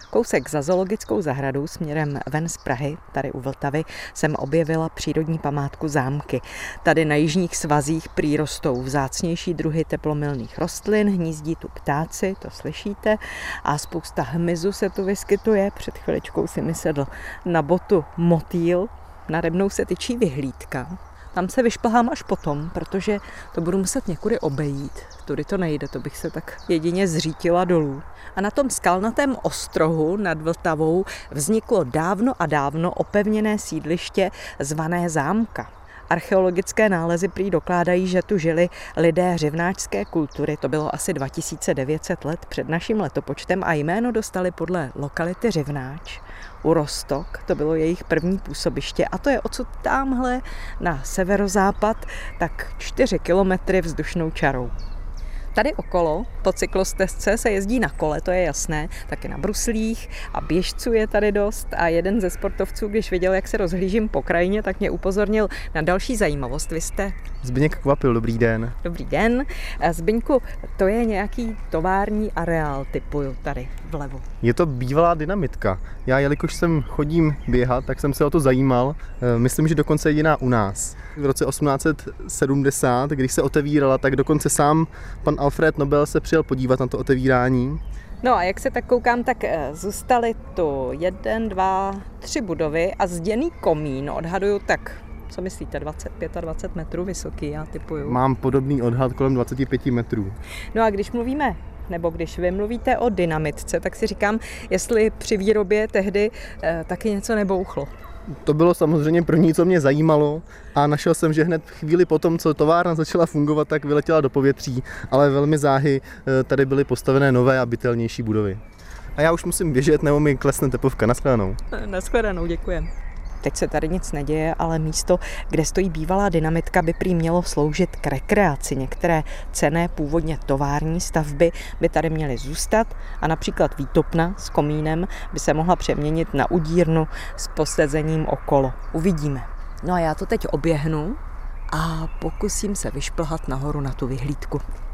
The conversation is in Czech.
Kousek za zoologickou zahradou směrem ven z Prahy, tady u Vltavy, jsem objevila přírodní památku Zámky. Tady na jižních svazích prý rostou vzácnější druhy teplomilných rostlin, hnízdí tu ptáci, to slyšíte, a spousta hmyzu se tu vyskytuje. Před chviličkou si mi sedl na botu motýl, nade mnou se tyčí vyhlídka. Tam se vyšplhám až potom, protože to budu muset někudy obejít. Tudy to nejde, to bych se tak jedině zřítila dolů. A na tom skalnatém ostrohu nad Vltavou vzniklo dávno a dávno opevněné sídliště zvané Zámka. Archeologické nálezy prý dokládají, že tu žili lidé řivnáčské kultury. To bylo asi 2900 let před naším letopočtem a jméno dostali podle lokality Řivnáč. U Roztok, to bylo jejich první působiště a to je odsud támhle na severozápad tak 4 kilometry vzdušnou čarou. Tady okolo, po cyklostezce, se jezdí na kole, to je jasné, taky na bruslích a běžců je tady dost a jeden ze sportovců, když viděl, jak se rozhlížím po krajině, tak mě upozornil na další zajímavost. Vy jste? Zbyněk Kvapil, dobrý den. Dobrý den. Zbyňku, to je nějaký tovární areál, typuju tady vlevo. Je to bývalá dynamitka. Já, jelikož sem chodím běhat, tak jsem se o to zajímal. Myslím, že dokonce jediná u nás. V roce 1870, když se otevírala, tak dokonce sám pan Alfred Nobel se přijel podívat na to otevírání. No a jak se tak koukám, tak zůstaly tu 1, 2, 3 budovy a zděný komín, odhaduju tak, co myslíte, 25 metrů vysoký, já typuju. Mám podobný odhad kolem 25 metrů. No a když mluvíme, nebo když vy mluvíte o dynamitce, tak si říkám, jestli při výrobě tehdy taky něco nebouchlo. To bylo samozřejmě první, co mě zajímalo a našel jsem, že hned chvíli potom, co továrna začala fungovat, tak vyletěla do povětří, ale velmi záhy tady byly postavené nové a bytelnější budovy. A já už musím běžet, nebo mi klesne tepovka. Nashledanou. Nashledanou, děkujem. Teď se tady nic neděje, ale místo, kde stojí bývalá dynamitka, by prý mělo sloužit k rekreaci. Některé cenné původně tovární stavby by tady měly zůstat a například výtopna s komínem by se mohla přeměnit na udírnu s posezením okolo. Uvidíme. No a já to teď oběhnu a pokusím se vyšplhat nahoru na tu vyhlídku.